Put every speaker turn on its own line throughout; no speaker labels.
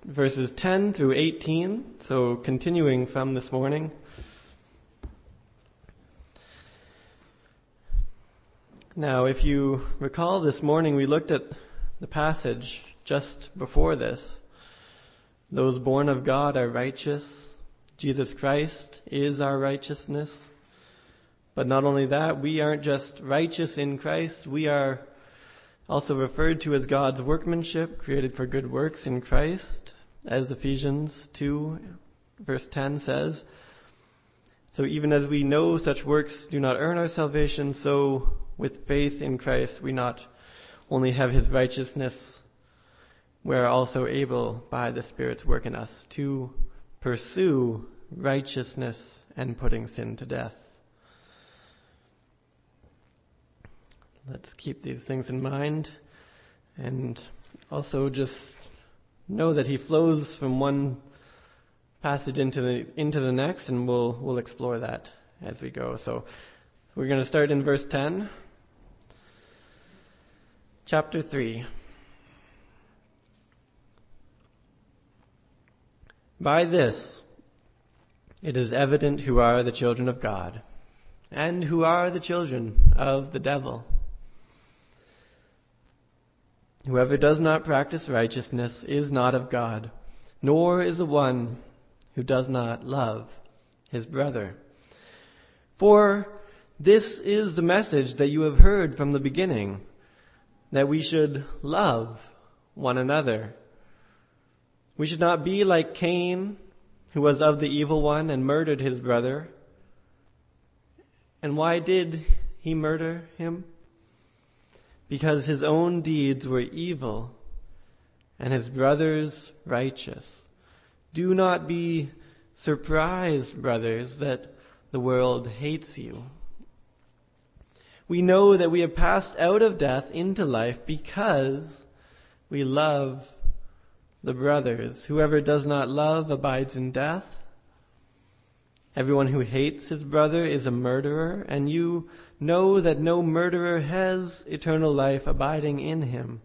verses 10 through 18, so continuing from this morning. Now, if you recall, this morning we looked at the passage just before this. Those born of God are righteous. Jesus Christ is our righteousness. But not only that, we aren't just righteous in Christ, we are also referred to as God's workmanship, created for good works in Christ, as Ephesians 2 verse 10 says. So even as we know such works do not earn our salvation, so with faith in Christ we not only have his righteousness, we are also able by the Spirit's work in us to pursue righteousness and putting sin to death. Let's keep these things in mind and also just know that he flows from one passage into the next, and we'll explore that as we go. So we're going to start in verse 10. Chapter 3. By this it is evident who are the children of God and who are the children of the devil. Whoever does not practice righteousness is not of God, nor is the one who does not love his brother. For this is the message that you have heard from the beginning, that we should love one another. We should not be like Cain, who was of the evil one and murdered his brother. And why did he murder him? Because his own deeds were evil and his brother's righteous. Do not be surprised, brothers, that the world hates you. We know that we have passed out of death into life because we love the brothers. Whoever does not love abides in death. Everyone who hates his brother is a murderer, and you know that no murderer has eternal life abiding in him.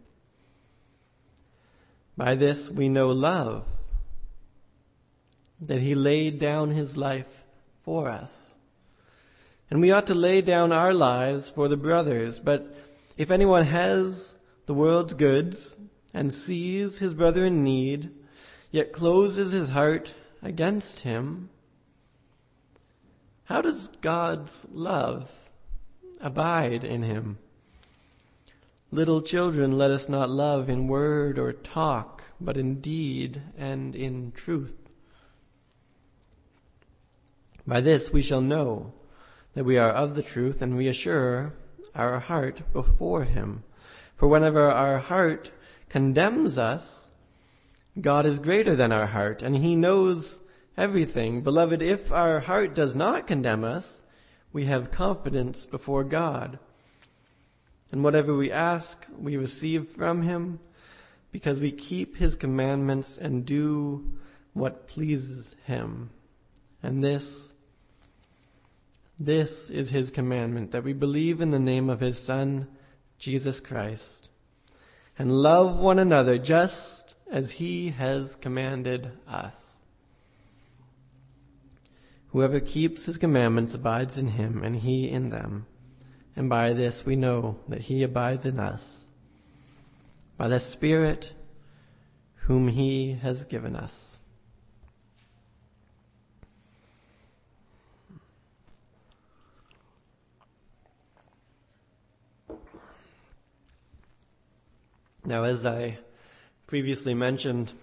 By this we know love, that he laid down his life for us. And we ought to lay down our lives for the brothers. But if anyone has the world's goods and sees his brother in need, yet closes his heart against him, how does God's love abide in him? Little children, let us not love in word or talk, but in deed and in truth. By this we shall know that we are of the truth, and we assure our heart before him. For whenever our heart condemns us, God is greater than our heart, and he knows everything. Beloved, if our heart does not condemn us, we have confidence before God. And whatever we ask, we receive from him, because we keep his commandments and do what pleases him. And this is his commandment, that we believe in the name of his Son, Jesus Christ, and love one another just as he has commanded us. Whoever keeps his commandments abides in him, and he in them. And by this we know that he abides in us, by the Spirit whom he has given us. Now, as I previously mentioned,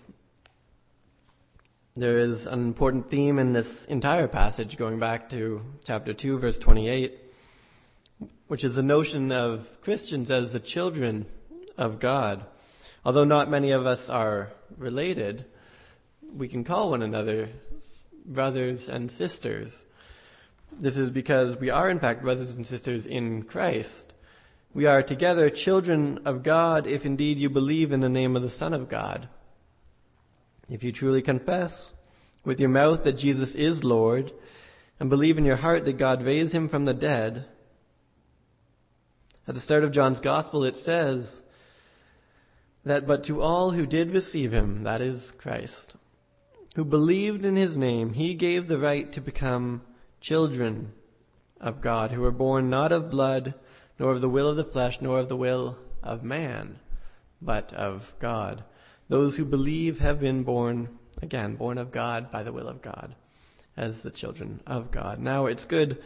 there is an important theme in this entire passage, going back to chapter 2, verse 28, which is the notion of Christians as the children of God. Although not many of us are related, we can call one another brothers and sisters. This is because we are in fact brothers and sisters in Christ. We are together children of God if indeed you believe in the name of the Son of God. If you truly confess with your mouth that Jesus is Lord and believe in your heart that God raised him from the dead. At the start of John's Gospel it says, But to all who did receive him, that is Christ, who believed in his name, he gave the right to become children of God, who were born not of blood, nor of the will of the flesh, nor of the will of man, but of God. Those who believe have been born of God by the will of God, as the children of God. Now it's good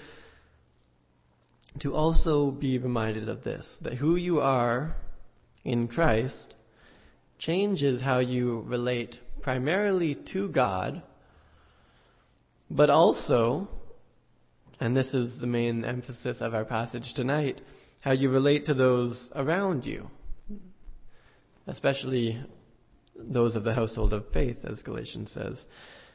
to also be reminded of this, that who you are in Christ changes how you relate primarily to God, but also, and this is the main emphasis of our passage tonight, how you relate to those around you, especially those of the household of faith, as Galatians says.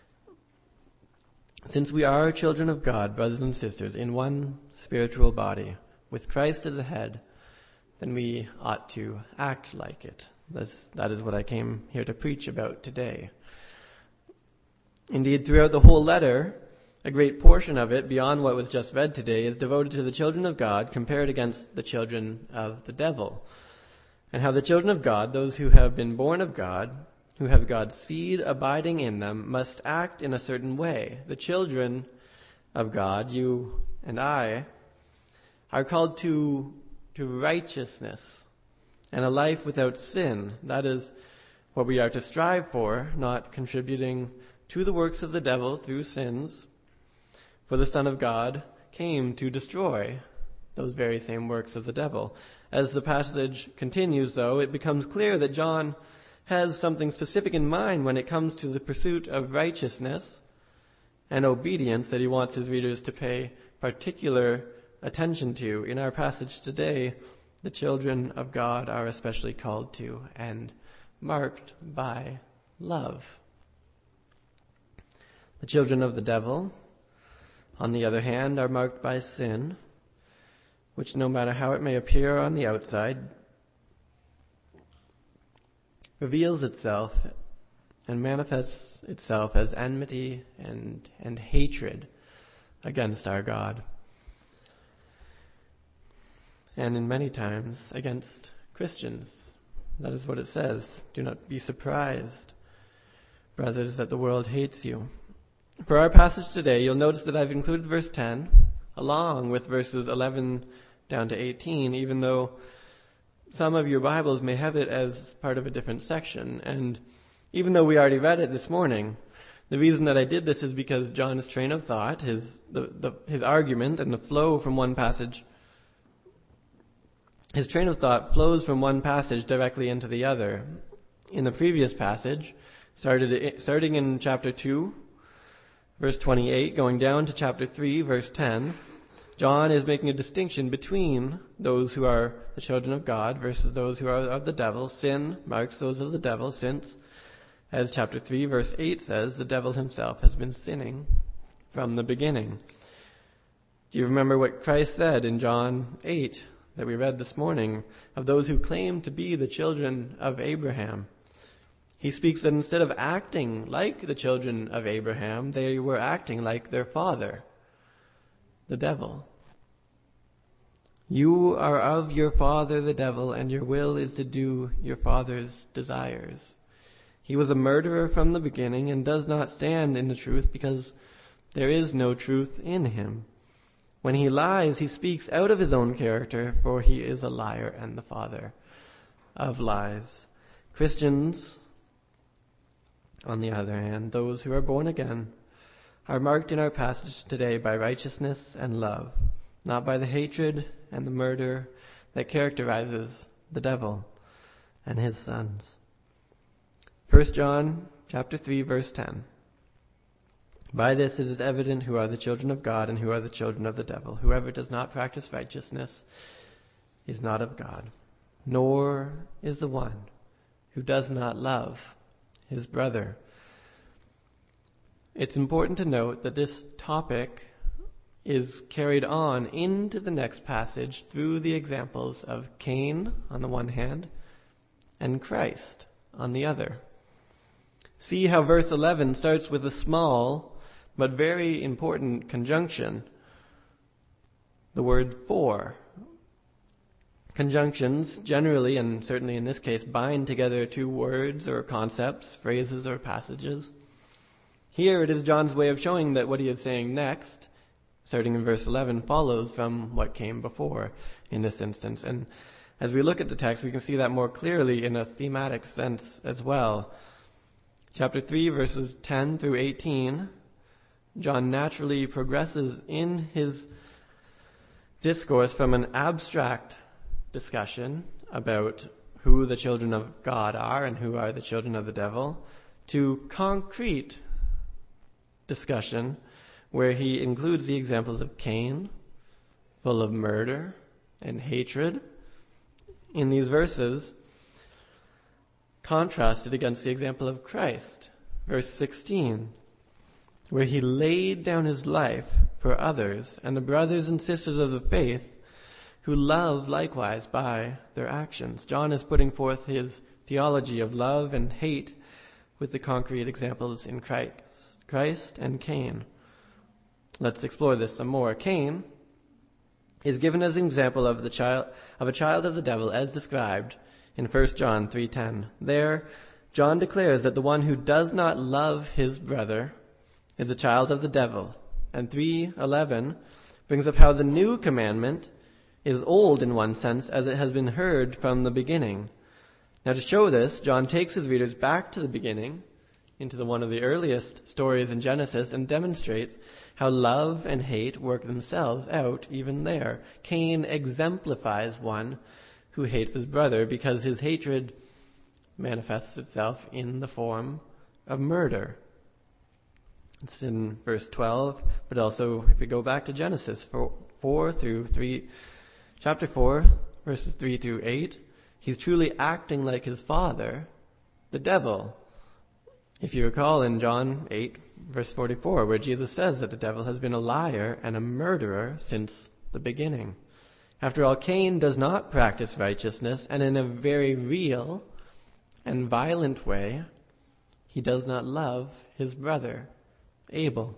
Since we are children of God, brothers and sisters, in one spiritual body, with Christ as a head, then we ought to act like it. That is what I came here to preach about today. Indeed, throughout the whole letter, a great portion of it, beyond what was just read today, is devoted to the children of God compared against the children of the devil. And how the children of God, those who have been born of God, who have God's seed abiding in them, must act in a certain way. The children of God, you and I, are called to righteousness and a life without sin. That is what we are to strive for, not contributing to the works of the devil through sins. For the Son of God came to destroy those very same works of the devil. As the passage continues, though, it becomes clear that John has something specific in mind when it comes to the pursuit of righteousness and obedience that he wants his readers to pay particular attention to. In our passage today, the children of God are especially called to and marked by love. The children of the devil, on the other hand, are marked by sin, which, no matter how it may appear on the outside, reveals itself and manifests itself as enmity and hatred against our God. And in many times against Christians. That is what it says. Do not be surprised, brothers, that the world hates you. For our passage today, you'll notice that I've included verse 10 along with verses 11 down to 18, even though some of your Bibles may have it as part of a different section. And even though we already read it this morning, the reason that I did this is because John's train of thought, his argument and the flow from one passage, his train of thought flows from one passage directly into the other. In the previous passage, starting in chapter 2, verse 28, going down to chapter 3, verse 10, John is making a distinction between those who are the children of God versus those who are of the devil. Sin marks those of the devil, since, as chapter 3, verse 8 says, the devil himself has been sinning from the beginning. Do you remember what Christ said in John 8 that we read this morning of those who claim to be the children of Abraham? He speaks that instead of acting like the children of Abraham, they were acting like their father, the devil. You are of your father, the devil, and your will is to do your father's desires. He was a murderer from the beginning and does not stand in the truth because there is no truth in him. When he lies, he speaks out of his own character, for he is a liar and the father of lies. Christians, on the other hand, those who are born again, are marked in our passage today by righteousness and love, not by the hatred and the murder that characterizes the devil and his sons. 1 John chapter 3, verse 10. By this it is evident who are the children of God and who are the children of the devil. Whoever does not practice righteousness is not of God, nor is the one who does not love his brother. It's important to note that this topic is carried on into the next passage through the examples of Cain on the one hand and Christ on the other. See how verse 11 starts with a small but very important conjunction, the word for. Conjunctions generally, and certainly in this case, bind together two words or concepts, phrases or passages. Here it is John's way of showing that what he is saying next, starting in verse 11, follows from what came before in this instance. And as we look at the text, we can see that more clearly in a thematic sense as well. Chapter 3, verses 10 through 18, John naturally progresses in his discourse from an abstract discussion about who the children of God are and who are the children of the devil to concrete discussion where he includes the examples of Cain, full of murder and hatred, in these verses, contrasted against the example of Christ, verse 16, where he laid down his life for others and the brothers and sisters of the faith who love likewise by their actions. John is putting forth his theology of love and hate with the concrete examples in Christ and Cain. Let's explore this some more. Cain is given as an example of a child of the devil as described in 1 John 3:10. There, John declares that the one who does not love his brother is a child of the devil. And 3:11 brings up how the new commandment is old in one sense, as it has been heard from the beginning. Now to show this, John takes his readers back to the beginning, into one of the earliest stories in Genesis, and demonstrates how love and hate work themselves out even there. Cain exemplifies one who hates his brother because his hatred manifests itself in the form of murder. It's in verse 12, but also if we go back to Genesis 4 through 3, chapter 4, verses 3 through 8, he's truly acting like his father, the devil. If you recall in John 8, verse 44, where Jesus says that the devil has been a liar and a murderer since the beginning. After all, Cain does not practice righteousness, and in a very real and violent way, he does not love his brother, Abel.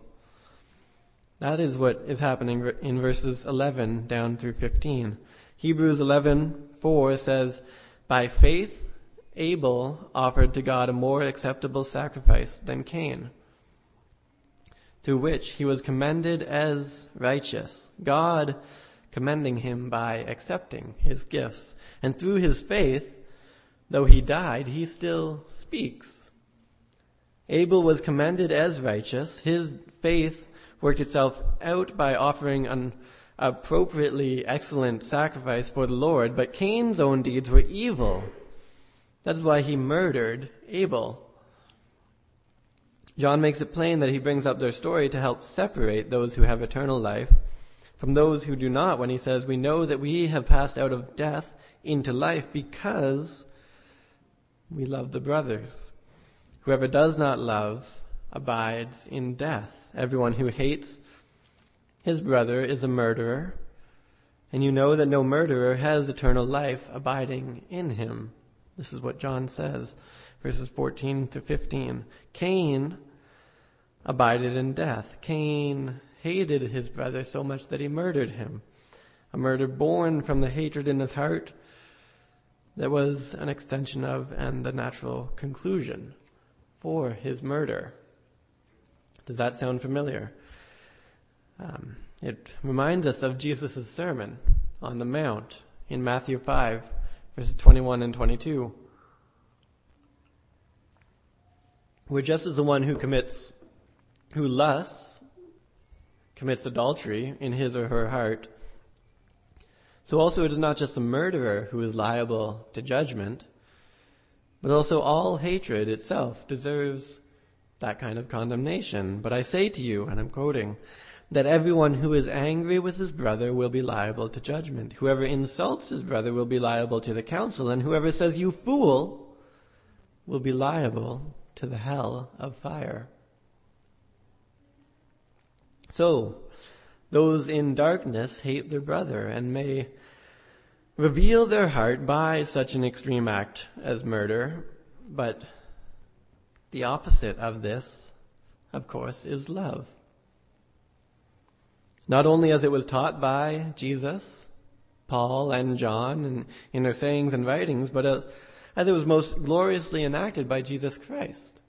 That is what is happening in verses 11 down through 15. Hebrews 11:4 says, "By faith Abel offered to God a more acceptable sacrifice than Cain, through which he was commended as righteous, God commending him by accepting his gifts. And through his faith, though he died, he still speaks." Abel was commended as righteous. His faith worked itself out by offering an appropriately excellent sacrifice for the Lord, but Cain's own deeds were evil. That is why he murdered Abel. John makes it plain that he brings up their story to help separate those who have eternal life from those who do not, when he says, "We know that we have passed out of death into life because we love the brothers. Whoever does not love abides in death. Everyone who hates his brother is a murderer, and you know that no murderer has eternal life abiding in him." This is what John says, verses 14 to 15. Cain abided in death. Cain hated his brother so much that he murdered him. A murder born from the hatred in his heart that was an extension of and the natural conclusion for his murder. Does that sound familiar? It reminds us of Jesus' sermon on the Mount in Matthew 5, verses 21 and 22. Where just as the one who lusts, commits adultery in his or her heart, so also it is not just the murderer who is liable to judgment, but also all hatred itself deserves that kind of condemnation. "But I say to you," and I'm quoting, "that everyone who is angry with his brother will be liable to judgment. Whoever insults his brother will be liable to the council, and whoever says 'you fool' will be liable to the hell of fire." So, those in darkness hate their brother and may reveal their heart by such an extreme act as murder, but the opposite of this, of course, is love. Not only as it was taught by Jesus Paul and John and in their sayings and writings, but as it was most gloriously enacted by Jesus Christ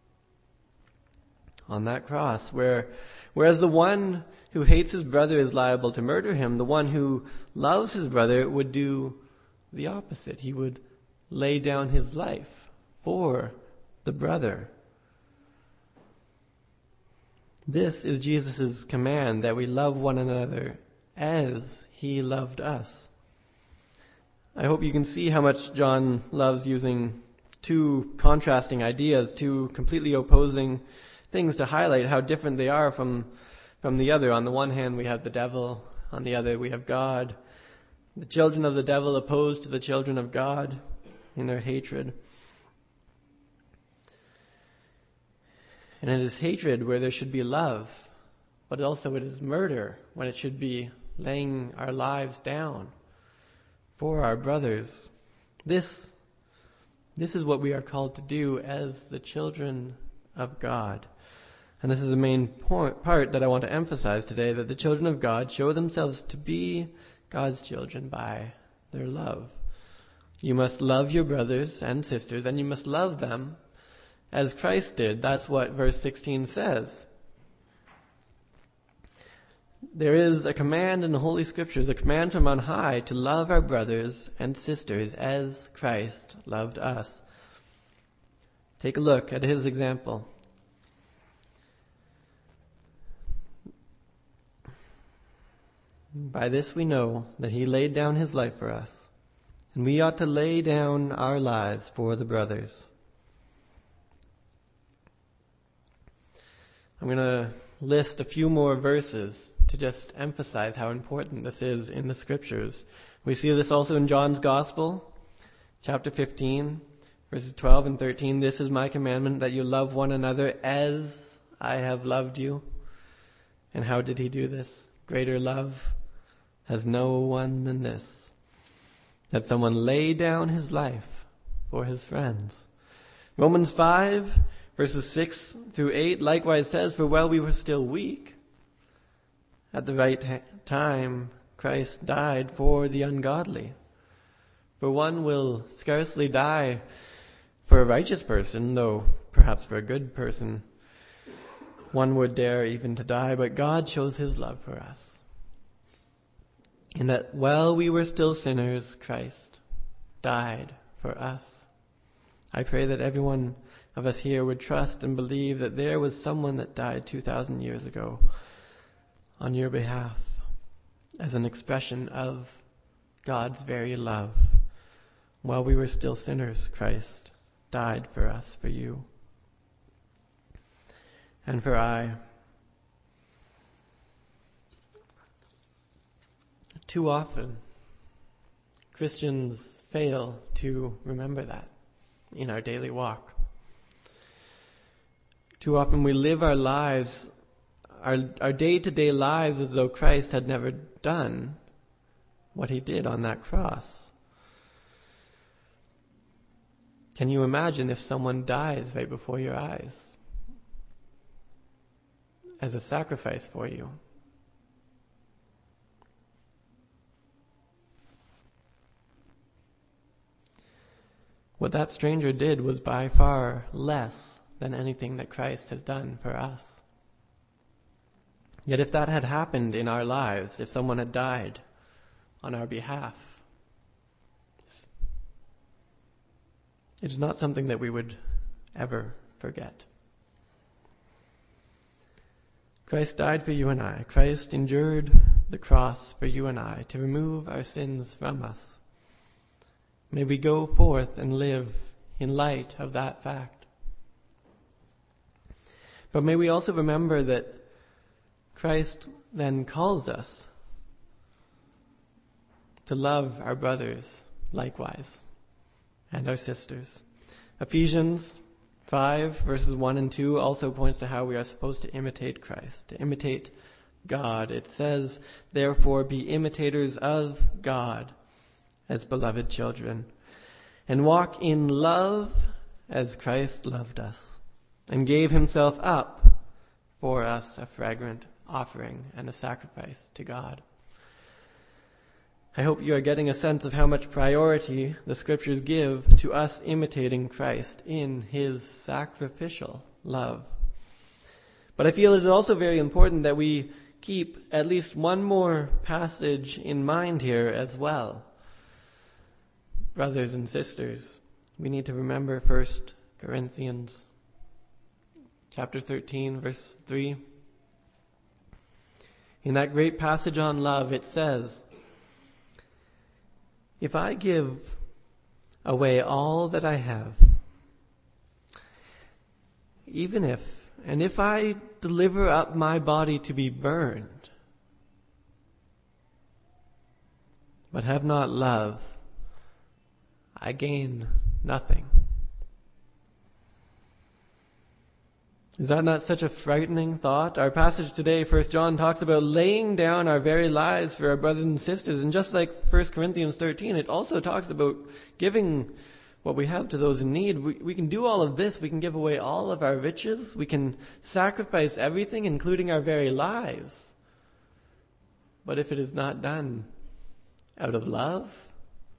on that cross, whereas the one who hates his brother is liable to murder him, the one who loves his brother would do the opposite. He would lay down his life for the brother. This is Jesus' command, that we love one another as he loved us. I hope you can see how much John loves using two contrasting ideas, two completely opposing things to highlight how different they are from the other. On the one hand, we have the devil. On the other, we have God. The children of the devil opposed to the children of God in their hatred. And it is hatred where there should be love, but also it is murder when it should be laying our lives down for our brothers. This is what we are called to do as the children of God. And this is the main part that I want to emphasize today, that the children of God show themselves to be God's children by their love. You must love your brothers and sisters, and you must love them as Christ did. That's what verse 16 says. There is a command in the Holy Scriptures, a command from on high, to love our brothers and sisters as Christ loved us. Take a look at his example. By this we know that he laid down his life for us, and we ought to lay down our lives for the brothers. I'm going to list a few more verses to just emphasize how important this is in the Scriptures. We see this also in John's Gospel, chapter 15, verses 12 and 13. This is my commandment, that you love one another as I have loved you. And how did he do this? Greater love has no one than this, that someone lay down his life for his friends. Romans 5, verses 6 through 8 likewise says, for while we were still weak, at the right time Christ died for the ungodly. For one will scarcely die for a righteous person, though perhaps for a good person one would dare even to die, but God shows his love for us, in that while we were still sinners, Christ died for us. I pray that every one of us here would trust and believe that there was someone that died 2,000 years ago on your behalf as an expression of God's very love. While we were still sinners, Christ died for us, for you, and for I. Too often, Christians fail to remember that in our daily walk. Too often we live our lives, our day-to-day lives, as though Christ had never done what he did on that cross. Can you imagine if someone dies right before your eyes as a sacrifice for you? What that stranger did was by far less than anything that Christ has done for us. Yet if that had happened in our lives, if someone had died on our behalf, it is not something that we would ever forget. Christ died for you and I. Christ endured the cross for you and I to remove our sins from us. May we go forth and live in light of that fact. But may we also remember that Christ then calls us to love our brothers likewise and our sisters. Ephesians 5 verses 1 and 2 also points to how we are supposed to imitate Christ, to imitate God. It says, therefore, be imitators of God as beloved children, and walk in love as Christ loved us, and gave himself up for us, a fragrant offering and a sacrifice to God. I hope you are getting a sense of how much priority the Scriptures give to us imitating Christ in his sacrificial love. But I feel it is also very important that we keep at least one more passage in mind here as well. Brothers and sisters, we need to remember 1 Corinthians chapter 13, verse 3. In that great passage on love, it says, "If I give away all that I have, if I deliver up my body to be burned, but have not love, I gain nothing." Is that not such a frightening thought? Our passage today, 1 John, talks about laying down our very lives for our brothers and sisters. And just like 1 Corinthians 13, it also talks about giving what we have to those in need. We can do all of this. We can give away all of our riches. We can sacrifice everything, including our very lives. But if it is not done out of love,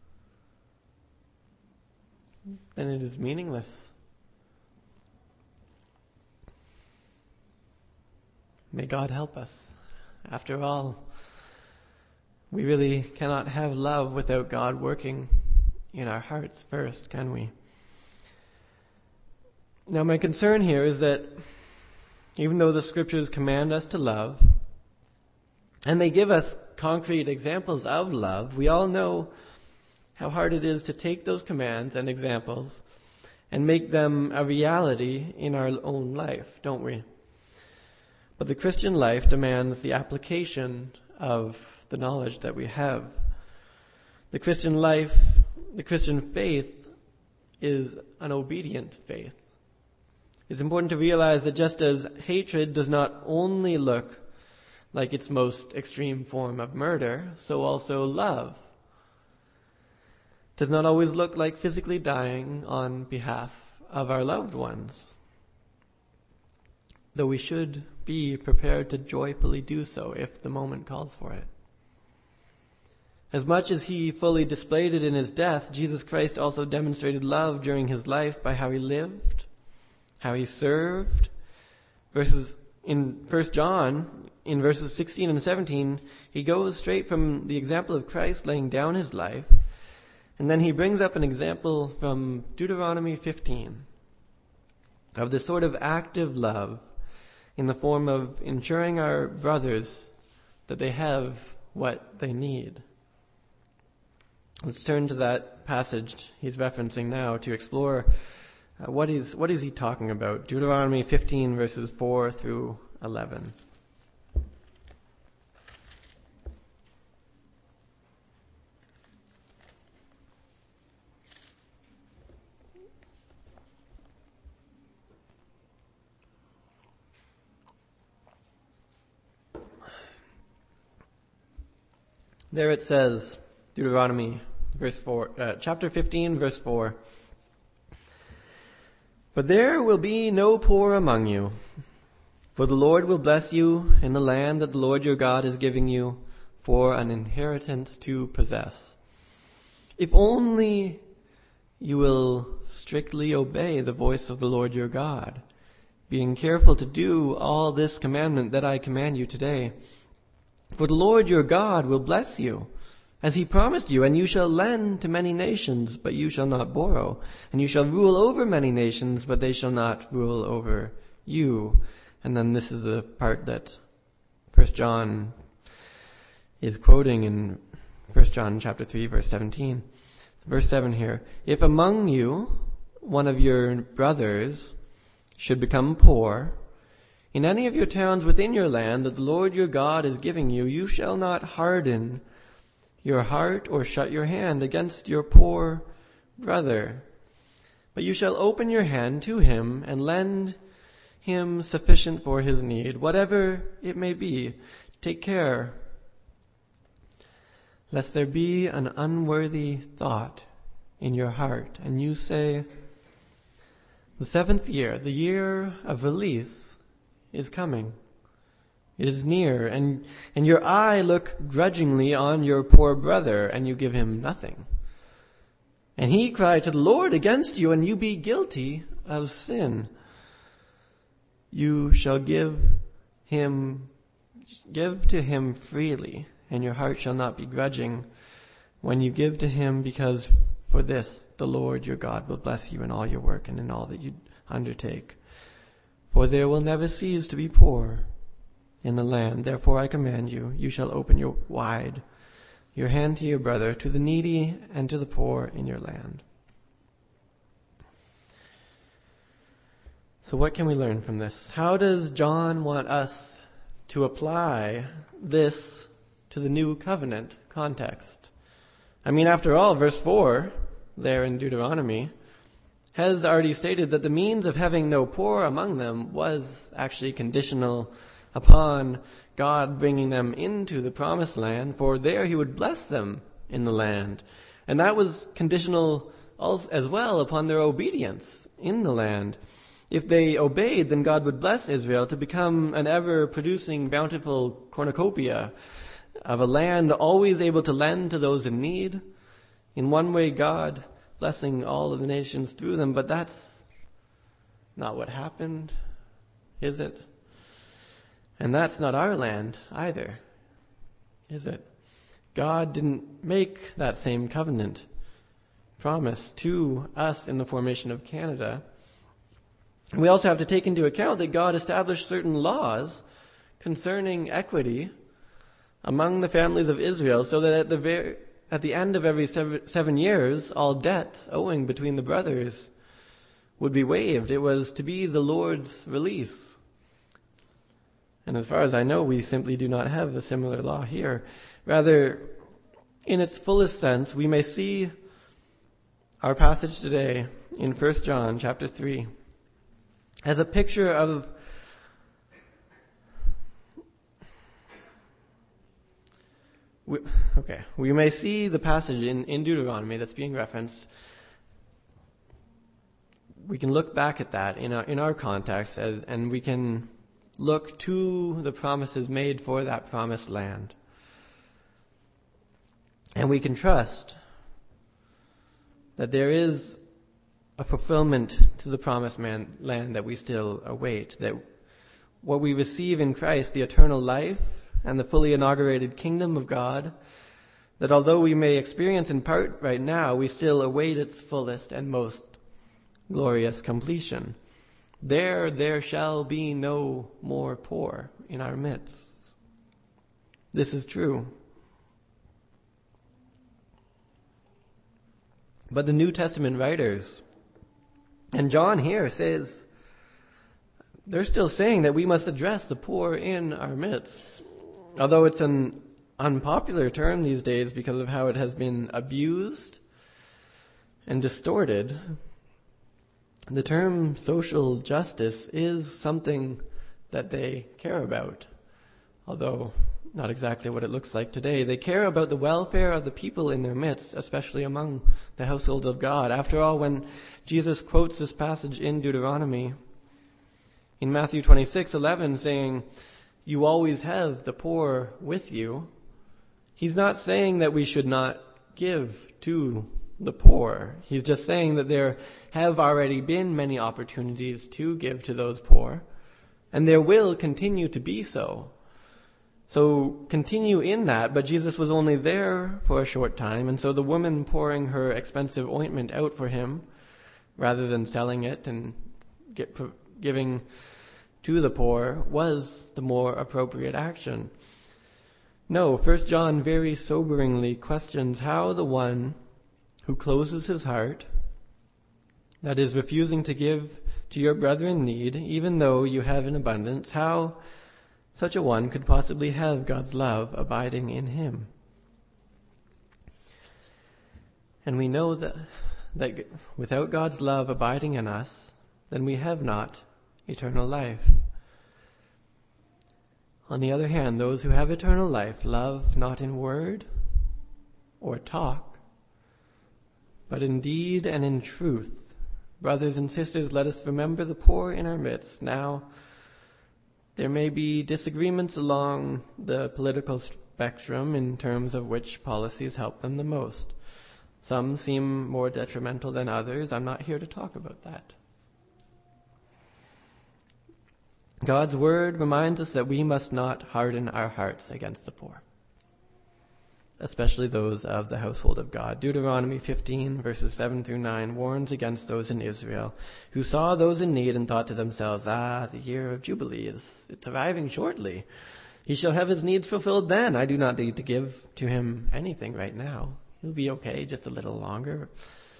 then it is meaningless. May God help us. After all, we really cannot have love without God working in our hearts first, can we? Now, my concern here is that even though the Scriptures command us to love, and they give us concrete examples of love, we all know how hard it is to take those commands and examples and make them a reality in our own life, don't we? But the Christian life demands the application of the knowledge that we have. The Christian life, the Christian faith, is an obedient faith. It's important to realize that just as hatred does not only look like its most extreme form of murder, so also love does not always look like physically dying on behalf of our loved ones, though we should be prepared to joyfully do so if the moment calls for it. As much as he fully displayed it in his death, Jesus Christ also demonstrated love during his life by how he lived, how he served. In 1 John, in verses 16 and 17, he goes straight from the example of Christ laying down his life, and then he brings up an example from Deuteronomy 15 of this sort of active love in the form of ensuring our brothers that they have what they need. Let's turn to that passage he's referencing now to explore what is he talking about. Deuteronomy 15 verses 4 through 11. There it says, Deuteronomy chapter 15, verse 4. "But there will be no poor among you, for the Lord will bless you in the land that the Lord your God is giving you for an inheritance to possess. If only you will strictly obey the voice of the Lord your God, being careful to do all this commandment that I command you today. For the Lord your God will bless you, as he promised you, and you shall lend to many nations, but you shall not borrow. And you shall rule over many nations, but they shall not rule over you." And then this is the part that 1 John is quoting in 1 John chapter 3, verse 17. Verse 7 here. "If among you one of your brothers should become poor, in any of your towns within your land that the Lord your God is giving you, you shall not harden your heart or shut your hand against your poor brother, but you shall open your hand to him and lend him sufficient for his need, whatever it may be. Take care lest there be an unworthy thought in your heart, and you say, 'The 7th year, the year of release, is coming, It is near, and your eye look grudgingly on your poor brother, and you give him nothing. And he cry to the Lord against you, and you be guilty of sin. You shall give to him freely, and your heart shall not be grudging when you give to him, because for this the Lord your God will bless you in all your work and in all that you undertake. For there will never cease to be poor in the land. Therefore I command you, you shall open wide your hand to your brother, to the needy and to the poor in your land. So what can we learn from this? How does John want us to apply this to the new covenant context? I mean, after all, verse 4 there in Deuteronomy has already stated that the means of having no poor among them was actually conditional upon God bringing them into the promised land, for there he would bless them in the land. And that was conditional as well upon their obedience in the land. If they obeyed, then God would bless Israel to become an ever-producing, bountiful cornucopia of a land always able to lend to those in need. In one way, God blessing all of the nations through them, but that's not what happened, is it? And that's not our land either, is it? God didn't make that same covenant promise to us in the formation of Canada. We also have to take into account that God established certain laws concerning equity among the families of Israel, so that at the end of every 7 years, all debts owing between the brothers would be waived. It was to be the Lord's release. And as far as I know, we simply do not have a similar law here. Rather, in its fullest sense, we may see our passage today in 1 John chapter 3 as a picture of we may see the passage in Deuteronomy that's being referenced. We can look back at that in our context, and we can look to the promises made for that promised land. And we can trust that there is a fulfillment to the promised land that we still await, that what we receive in Christ, the eternal life and the fully inaugurated kingdom of God, that although we may experience in part right now, we still await its fullest and most glorious completion. There shall be no more poor in our midst. This is true. But the New Testament writers, and John here says, they're still saying that we must address the poor in our midst. Although it's an unpopular term these days because of how it has been abused and distorted, the term social justice is something that they care about, although not exactly what it looks like today. They care about the welfare of the people in their midst, especially among the household of God. After all, when Jesus quotes this passage in Deuteronomy, in Matthew 26:11, saying, "You always have the poor with you," he's not saying that we should not give to the poor. He's just saying that there have already been many opportunities to give to those poor, and there will continue to be so. So continue in that, but Jesus was only there for a short time, and so the woman pouring her expensive ointment out for him, rather than selling it and giving to the poor, was the more appropriate action. No, 1 John very soberingly questions how the one who closes his heart, that is, refusing to give to your brother in need, even though you have in abundance, how such a one could possibly have God's love abiding in him. And we know that without God's love abiding in us, then we have not eternal life. On the other hand, those who have eternal life love not in word or talk, but in deed and in truth. Brothers and sisters, let us remember the poor in our midst now There may be disagreements along the political spectrum in terms of which policies help them the most. Some seem more detrimental than others. I'm not here to talk about that. God's word reminds us that we must not harden our hearts against the poor, especially those of the household of God. Deuteronomy 15, verses 7 through 9, warns against those in Israel who saw those in need and thought to themselves, the year of Jubilee it's arriving shortly. He shall have his needs fulfilled then. I do not need to give to him anything right now. He'll be okay just a little longer.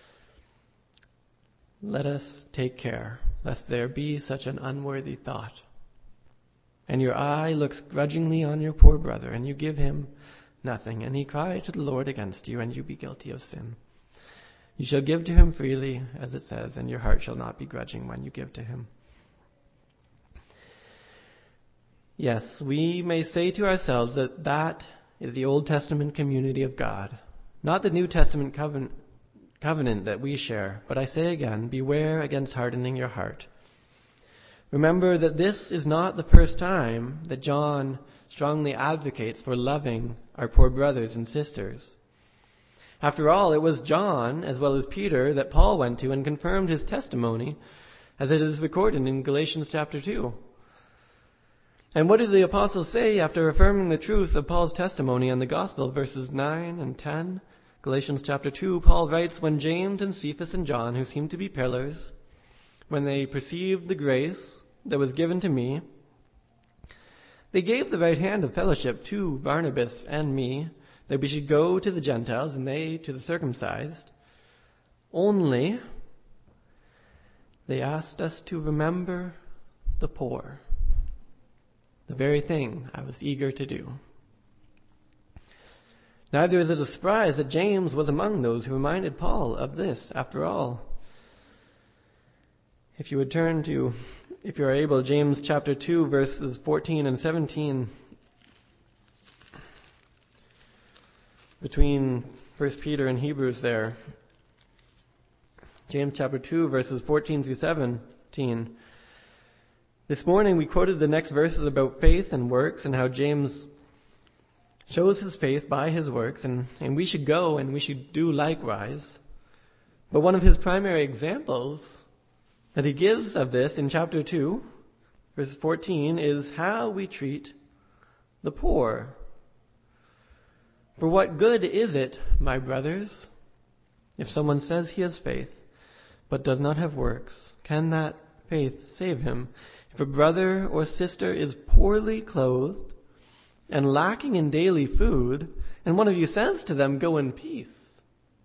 Let us take care, lest there be such an unworthy thought, and your eye looks grudgingly on your poor brother, and you give him nothing, and he cry to the Lord against you, and you be guilty of sin. You shall give to him freely, as it says, and your heart shall not be grudging when you give to him. Yes, we may say to ourselves that is the Old Testament community of God, not the New Testament covenant that we share. But I say again, beware against hardening your heart. Remember that this is not the first time that John strongly advocates for loving our poor brothers and sisters. After all, it was John, as well as Peter, that Paul went to and confirmed his testimony, as it is recorded in Galatians chapter 2. And what did the apostles say after affirming the truth of Paul's testimony in the gospel, verses 9 and 10? Galatians chapter 2, Paul writes, when James and Cephas and John, who seemed to be pillars, when they perceived the grace that was given to me, they gave the right hand of fellowship to Barnabas and me, that we should go to the Gentiles and they to the circumcised. Only they asked us to remember the poor, the very thing I was eager to do. Neither is it a surprise that James was among those who reminded Paul of this. After all, if you would turn to, if you are able, James chapter 2, verses 14 and 17. Between 1 Peter and Hebrews there. James chapter 2, verses 14 through 17. This morning we quoted the next verses about faith and works and how James shows his faith by his works, and we should go and we should do likewise. But one of his primary examples that he gives of this in chapter 2, verse 14, is how we treat the poor. For what good is it, my brothers, if someone says he has faith, but does not have works? Can that faith save him? If a brother or sister is poorly clothed and lacking in daily food, and one of you says to them, go in peace,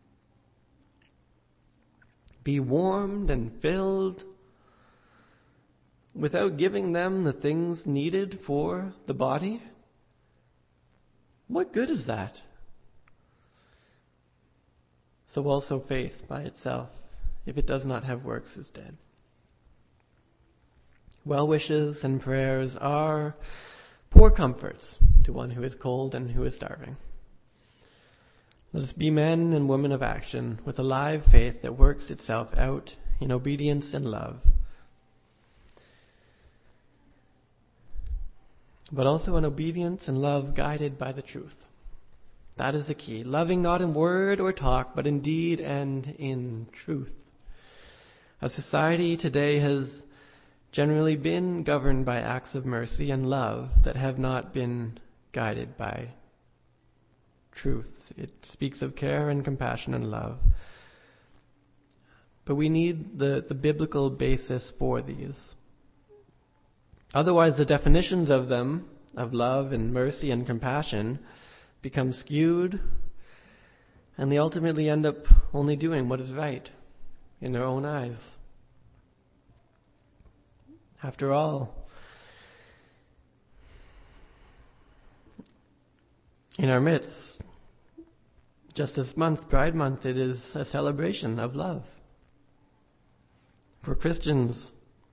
be warmed and filled, without giving them the things needed for the body, what good is that? So also faith by itself, if it does not have works, is dead. Well wishes and prayers are poor comforts to one who is cold and who is starving. Let us be men and women of action with a live faith that works itself out in obedience and love, but also an obedience and love guided by the truth. That is the key. Loving not in word or talk, but in deed and in truth. Our society today has generally been governed by acts of mercy and love that have not been guided by truth. It speaks of care and compassion and love. But we need the biblical basis for these. Otherwise, the definitions of them, of love and mercy and compassion, become skewed, and they ultimately end up only doing what is right in their own eyes. After all, in our midst, just this month, Pride Month, it is a celebration of love. For Christians,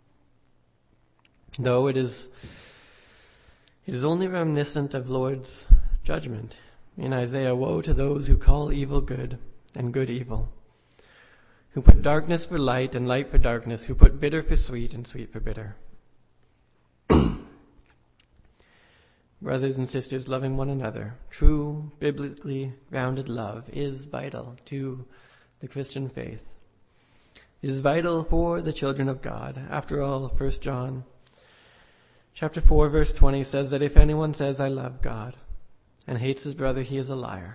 though it is only reminiscent of Lord's judgment. In Isaiah, woe to those who call evil good and good evil, who put darkness for light and light for darkness, who put bitter for sweet and sweet for bitter. brothers and sisters, loving one another, true, biblically grounded love is vital to the Christian faith. It is vital for the children of God. After all, 1 John chapter 4, verse 20 says that if anyone says, I love God, and hates his brother, he is a liar.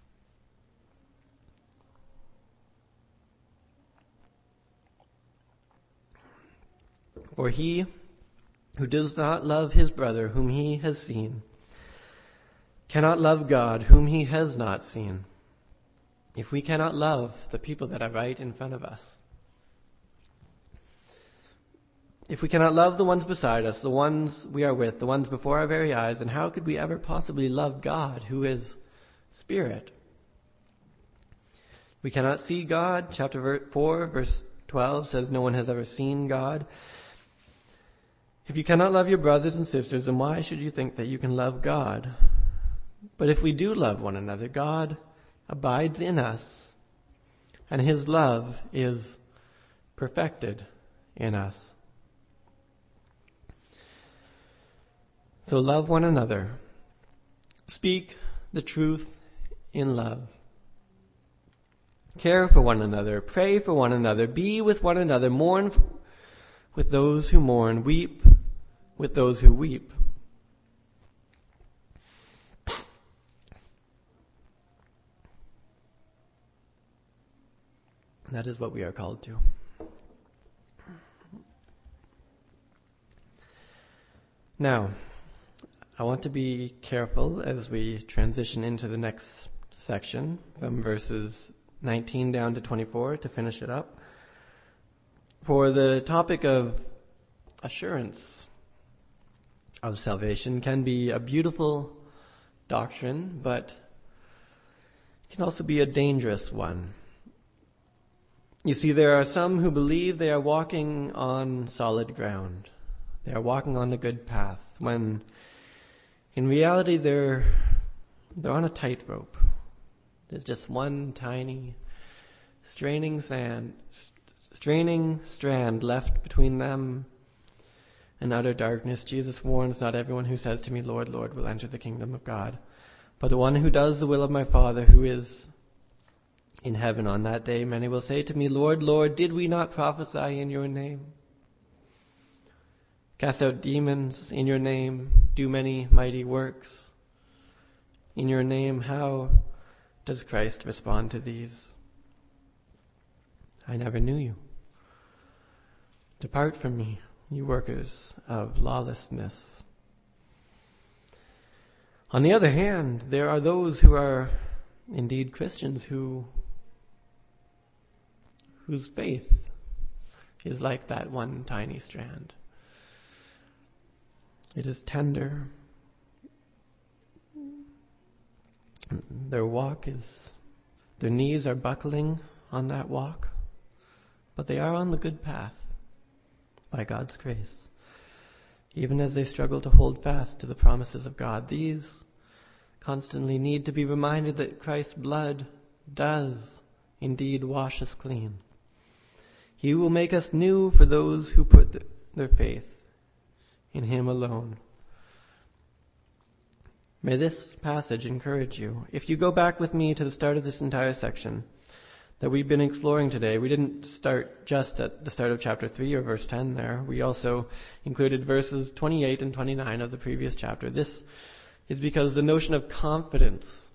For he who does not love his brother whom he has seen cannot love God whom he has not seen. If we cannot love the people that are right in front of us, if we cannot love the ones beside us, the ones we are with, the ones before our very eyes, then how could we ever possibly love God, who is Spirit? We cannot see God. Chapter 4, verse 12 says, no one has ever seen God. If you cannot love your brothers and sisters, then why should you think that you can love God? But if we do love one another, God abides in us, and his love is perfected in us. So love one another. Speak the truth in love. Care for one another. Pray for one another. Be with one another. Mourn with those who mourn. Weep with those who weep. That is what we are called to. Now, I want to be careful as we transition into the next section from verses 19 down to 24 to finish it up. For the topic of assurance of salvation can be a beautiful doctrine, but it can also be a dangerous one. You see, there are some who believe they are walking on solid ground. They are walking on the good path, when in reality they're on a tightrope. There's just one tiny straining strand left between them and utter darkness. Jesus warns, not everyone who says to me, Lord, Lord, will enter the kingdom of God, but the one who does the will of my Father who is in heaven. On that day many will say to me, Lord, Lord, did we not prophesy in your name? Cast out demons in your name, do many mighty works in your name. How does Christ respond to these? I never knew you. Depart from me, you workers of lawlessness. On the other hand, there are those who are indeed Christians whose faith is like that one tiny strand. It is tender. Their knees are buckling on that walk, but they are on the good path by God's grace. Even as they struggle to hold fast to the promises of God, these constantly need to be reminded that Christ's blood does indeed wash us clean. He will make us new for those who put their faith in him alone. May this passage encourage you. If you go back with me to the start of this entire section that we've been exploring today, we didn't start just at the start of chapter 3 or verse 10 there. We also included verses 28 and 29 of the previous chapter. This is because the notion of confidence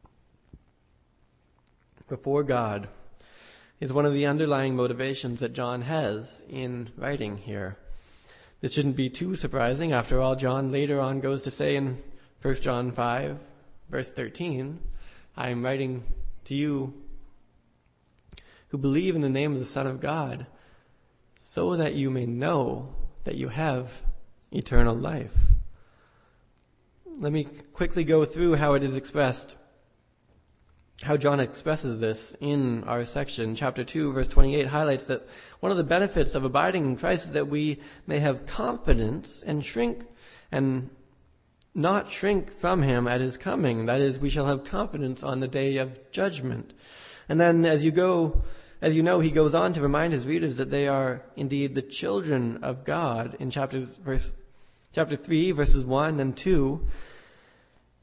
before God is one of the underlying motivations that John has in writing here. This shouldn't be too surprising. After all, John later on goes to say in 1 John 5, verse 13, I am writing to you who believe in the name of the Son of God, so that you may know that you have eternal life. Let me quickly go through how it is expressed, how John expresses this in our section. Chapter 2, verse 28 highlights that one of the benefits of abiding in Christ is that we may have confidence and not shrink from him at his coming. That is, we shall have confidence on the day of judgment. And then as you know, he goes on to remind his readers that they are indeed the children of God in chapter 3, verses 1 and 2.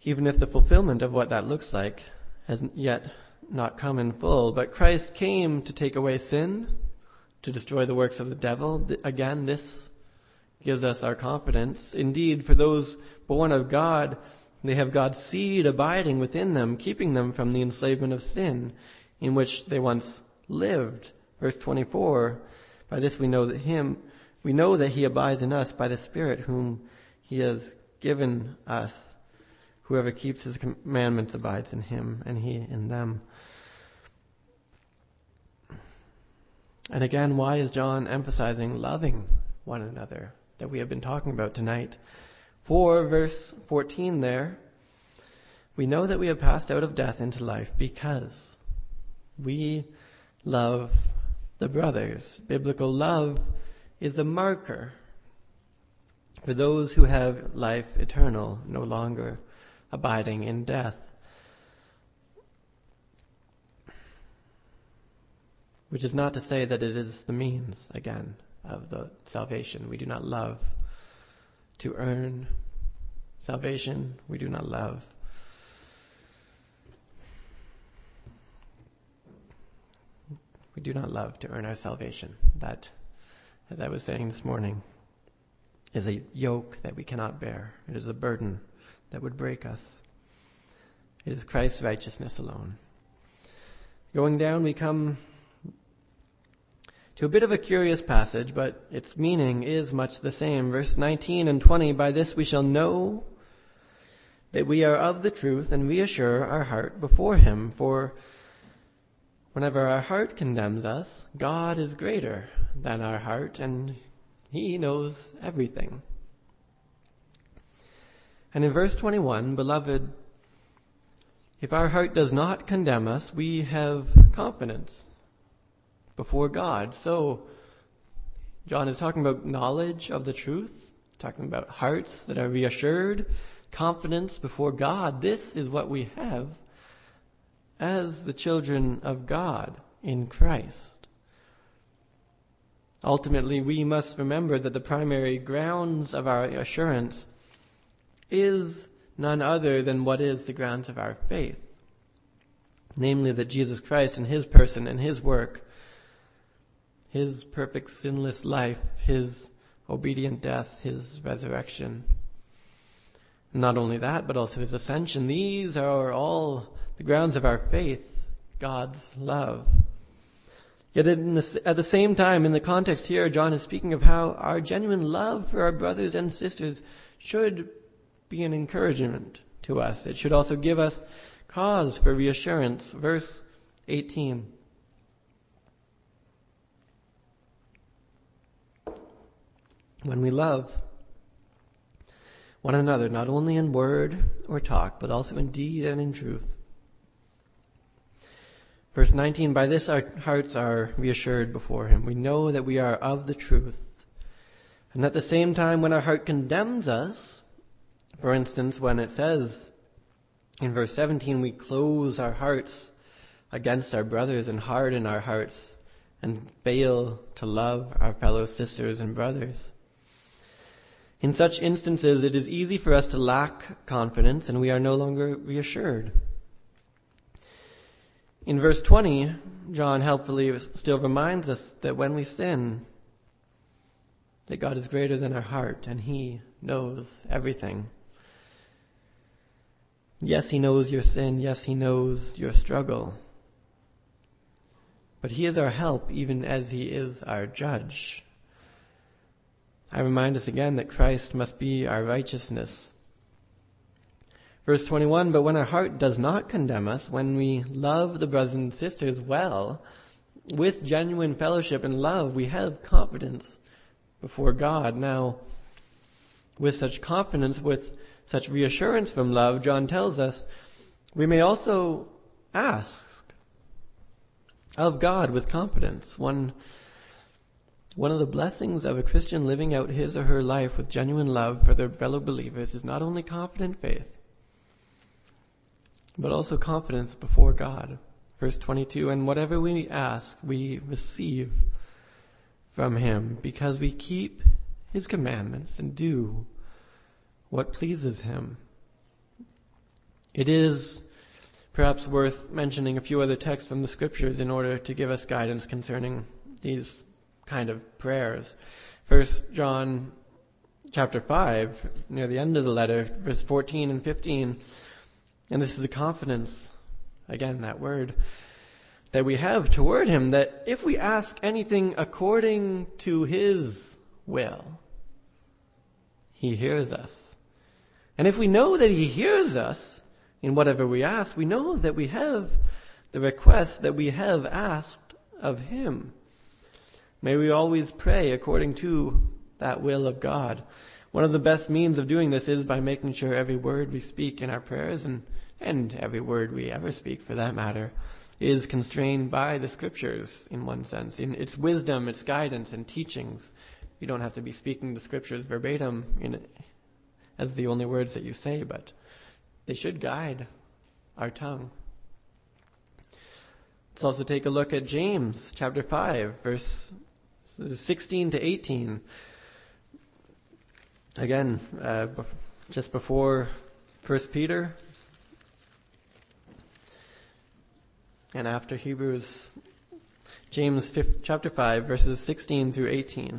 even if the fulfillment of what that looks like has yet not come in full. But Christ came to take away sin, to destroy the works of the devil. Again, this gives us our confidence. Indeed, for those born of God, they have God's seed abiding within them, keeping them from the enslavement of sin in which they once lived. Verse 24, by this we know that he abides in us by the Spirit whom he has given us. Whoever keeps his commandments abides in him, and he in them. And again, why is John emphasizing loving one another that we have been talking about tonight? For verse 14 there, we know that we have passed out of death into life because we love the brothers. Biblical love is a marker for those who have life eternal, no longer abiding in death. Which is not to say that it is the means, again, of the salvation. We do not love to earn salvation. We do not love to earn our salvation. That, as I was saying this morning, is a yoke that we cannot bear. It is a burden that would break us. It is Christ's righteousness alone. Going down, we come to a bit of a curious passage, but its meaning is much the same. Verse 19 and 20, by this we shall know that we are of the truth and reassure our heart before him. For whenever our heart condemns us, God is greater than our heart, and he knows everything. And in verse 21, beloved, if our heart does not condemn us, we have confidence before God. So John is talking about knowledge of the truth, talking about hearts that are reassured, confidence before God. This is what we have as the children of God in Christ. Ultimately, we must remember that the primary grounds of our assurance is none other than what is the grounds of our faith. Namely, that Jesus Christ and his person and his work, his perfect sinless life, his obedient death, his resurrection. Not only that, but also his ascension. These are all the grounds of our faith, God's love. Yet at the same time, in the context here, John is speaking of how our genuine love for our brothers and sisters should be an encouragement to us. It should also give us cause for reassurance. Verse 18. When we love one another, not only in word or talk, but also in deed and in truth. Verse 19, by this our hearts are reassured before him. We know that we are of the truth. And at the same time, when our heart condemns us, for instance, when it says in verse 17, we close our hearts against our brothers and harden our hearts and fail to love our fellow sisters and brothers. In such instances, it is easy for us to lack confidence and we are no longer reassured. In verse 20, John helpfully still reminds us that when we sin, that God is greater than our heart and he knows everything. Yes, he knows your sin. Yes, he knows your struggle. But he is our help even as he is our judge. I remind us again that Christ must be our righteousness. Verse 21, but when our heart does not condemn us, when we love the brothers and sisters well, with genuine fellowship and love, we have confidence before God. Now, with such confidence, with such reassurance from love, John tells us, we may also ask of God with confidence. One of the blessings of a Christian living out his or her life with genuine love for their fellow believers is not only confident faith, but also confidence before God. Verse 22, and whatever we ask, we receive from him because we keep his commandments and do what pleases him. It is perhaps worth mentioning a few other texts from the Scriptures in order to give us guidance concerning these kind of prayers. 1 John chapter 5, near the end of the letter, verse 14 and 15, and this is the confidence, again, that word, that we have toward him, that if we ask anything according to his will, he hears us. And if we know that he hears us in whatever we ask, we know that we have the request that we have asked of him. May we always pray according to that will of God. One of the best means of doing this is by making sure every word we speak in our prayers, and every word we ever speak for that matter, is constrained by the Scriptures in one sense, in its wisdom, its guidance, and teachings. You don't have to be speaking the Scriptures verbatim as the only words that you say, but they should guide our tongue. Let's also take a look at James chapter 5, verse 16 to 18. Again, just before 1 Peter and after Hebrews, James chapter 5, verses 16 through 18.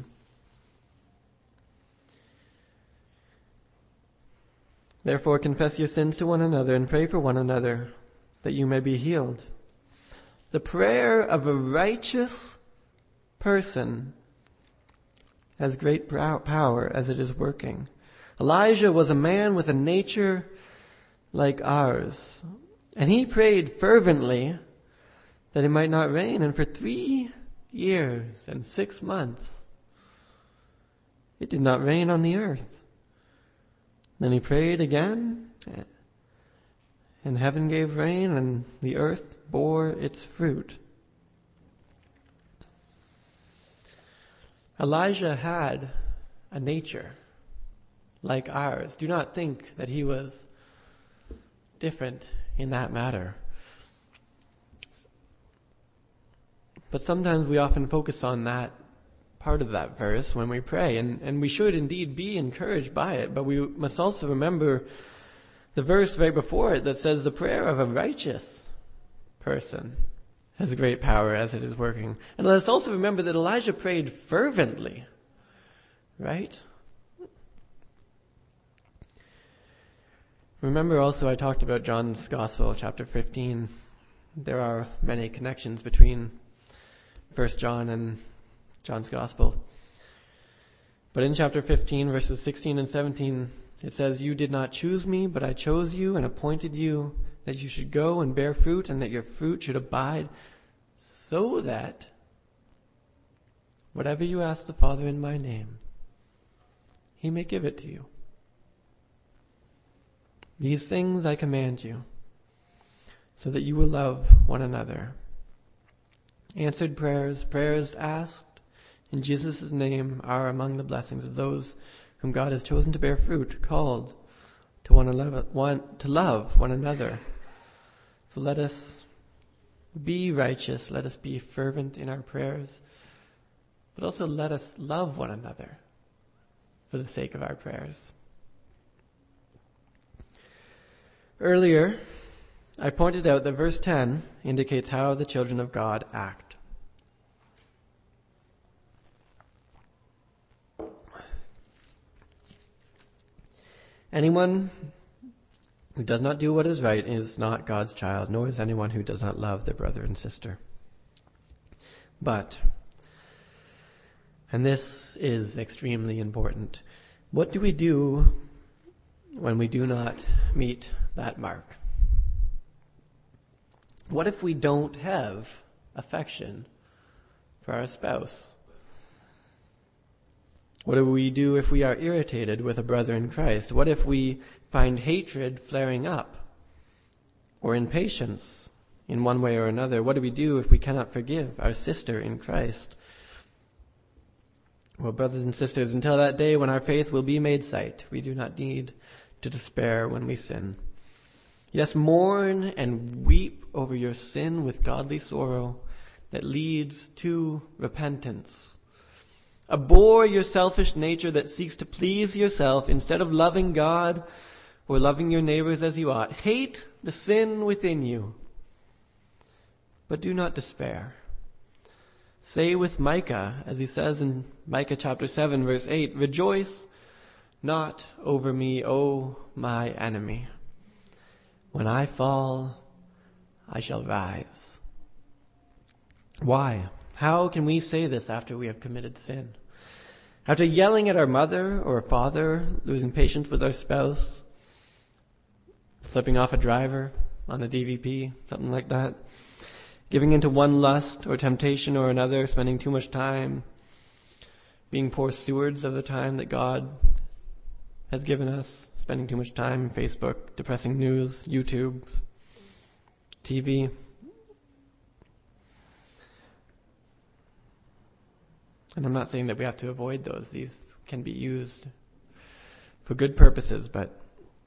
Therefore confess your sins to one another and pray for one another, that you may be healed. The prayer of a righteous person has great power as it is working. Elijah was a man with a nature like ours, and he prayed fervently that it might not rain, and for 3 years and 6 months it did not rain on the earth. Then he prayed again, and heaven gave rain, and the earth bore its fruit. Elijah had a nature like ours. Do not think that he was different in that matter. But sometimes we often focus on that part of that verse when we pray, and we should indeed be encouraged by it, but we must also remember the verse right before it that says the prayer of a righteous person has great power as it is working. And let us also remember that Elijah prayed fervently, right? Remember also I talked about John's Gospel, chapter 15. There are many connections between 1 John and John's Gospel. But in chapter 15, verses 16 and 17, it says, "You did not choose me, but I chose you and appointed you that you should go and bear fruit, and that your fruit should abide, so that whatever you ask the Father in my name, he may give it to you. These things I command you, so that you will love one another." Answered prayers asked in Jesus' name are among the blessings of those whom God has chosen to bear fruit, called to love one another. So let us be righteous, let us be fervent in our prayers, but also let us love one another for the sake of our prayers. Earlier, I pointed out that verse 10 indicates how the children of God act. Anyone who does not do what is right is not God's child, nor is anyone who does not love their brother and sister. But, and this is extremely important, what do we do when we do not meet that mark? What if we don't have affection for our spouse? What do we do if we are irritated with a brother in Christ? What if we find hatred flaring up or impatience in one way or another? What do we do if we cannot forgive our sister in Christ? Well, brothers and sisters, until that day when our faith will be made sight, we do not need to despair when we sin. Yes, mourn and weep over your sin with godly sorrow that leads to repentance. Abhor your selfish nature that seeks to please yourself instead of loving God or loving your neighbors as you ought. Hate the sin within you, but do not despair. Say with Micah, as he says in Micah chapter 7, verse 8, rejoice not over me, O my enemy. When I fall, I shall rise. Why? How can we say this after we have committed sin? After yelling at our mother or father, losing patience with our spouse, flipping off a driver on a DVP, something like that, giving into one lust or temptation or another, spending too much time, being poor stewards of the time that God has given us, spending too much time in Facebook, depressing news, YouTube, TV. And I'm not saying that we have to avoid those. These can be used for good purposes, but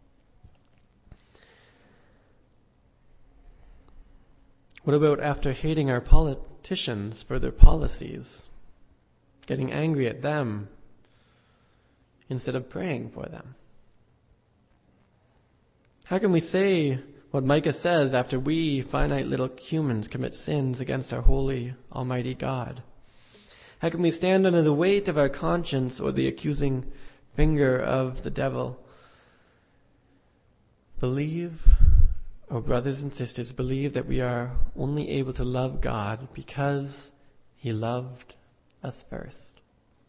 what about after hating our politicians for their policies, getting angry at them instead of praying for them? How can we say what Micah says after we, finite little humans, commit sins against our holy, almighty God? How can we stand under the weight of our conscience or the accusing finger of the devil? Believe, oh brothers and sisters, believe that we are only able to love God because He loved us first.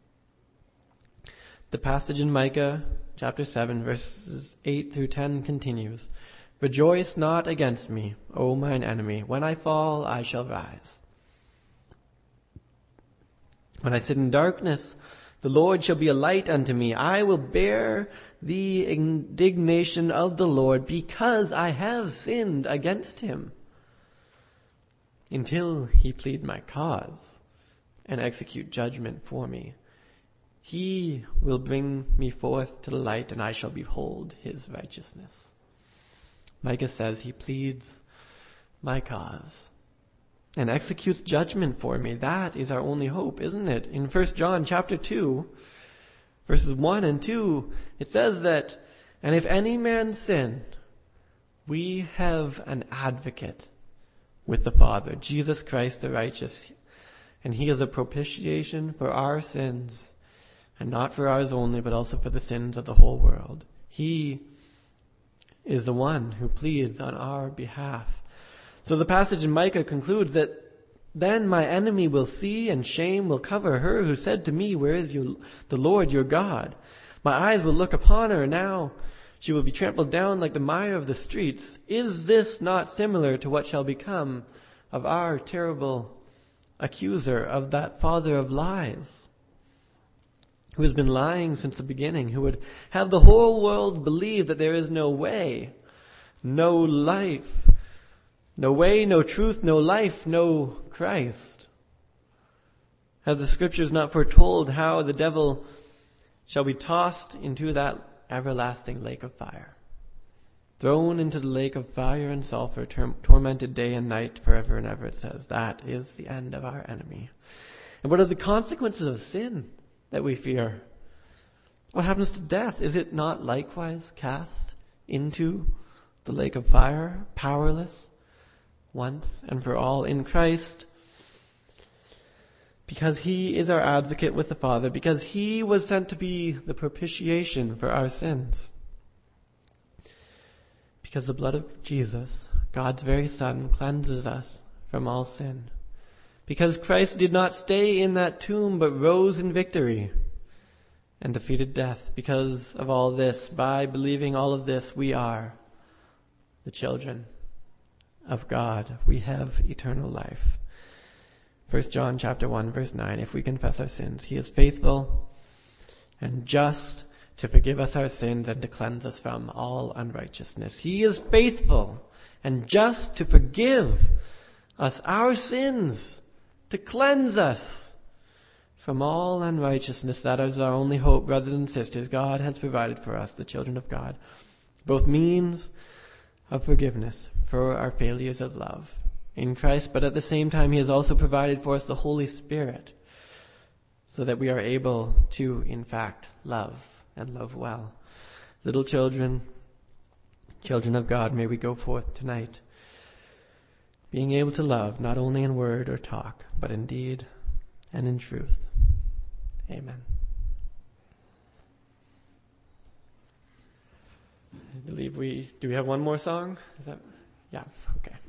The passage in Micah chapter 7 verses 8 through 10 continues, rejoice not against me, O mine enemy. When I fall, I shall rise. When I sit in darkness, the Lord shall be a light unto me. I will bear the indignation of the Lord because I have sinned against Him, until He plead my cause and execute judgment for me. He will bring me forth to the light, and I shall behold His righteousness. Micah says He pleads my cause and executes judgment for me. That is our only hope, isn't it? In 1 John chapter 2, verses 1 and 2, it says that, and if any man sin, we have an advocate with the Father, Jesus Christ the righteous, and He is a propitiation for our sins, and not for ours only, but also for the sins of the whole world. He is the one who pleads on our behalf. So the passage in Micah concludes that then my enemy will see, and shame will cover her who said to me, where is the Lord your God? My eyes will look upon her, and now she will be trampled down like the mire of the streets. Is this not similar to what shall become of our terrible accuser, of that father of lies, who has been lying since the beginning, who would have the whole world believe that there is no way, no life, no way, no truth, no life, no Christ? Have the scriptures not foretold how the devil shall be tossed into that everlasting lake of fire, thrown into the lake of fire and sulfur, tormented day and night forever and ever? It says that is the end of our enemy. And what are the consequences of sin that we fear? What happens to death? Is it not likewise cast into the lake of fire, powerless once and for all in Christ? Because He is our advocate with the Father, because He was sent to be the propitiation for our sins. Because the blood of Jesus, God's very Son, cleanses us from all sin. Because Christ did not stay in that tomb, but rose in victory and defeated death. Because of all this, by believing all of this, we are the children of God. We have eternal life. 1 John chapter 1 verse 9, if we confess our sins, He is faithful and just to forgive us our sins and to cleanse us from all unrighteousness. He is faithful and just to forgive us our sins, to cleanse us from all unrighteousness. That is our only hope, brothers and sisters. God has provided for us, the children of God, both means of forgiveness for our failures of love in Christ, but at the same time He has also provided for us the Holy Spirit so that we are able to, in fact, love and love well. Little children, Children of God, may we go forth tonight, being able to love not only in word or talk, but in deed and in truth. Amen. I believe do we have one more song? Yeah, okay.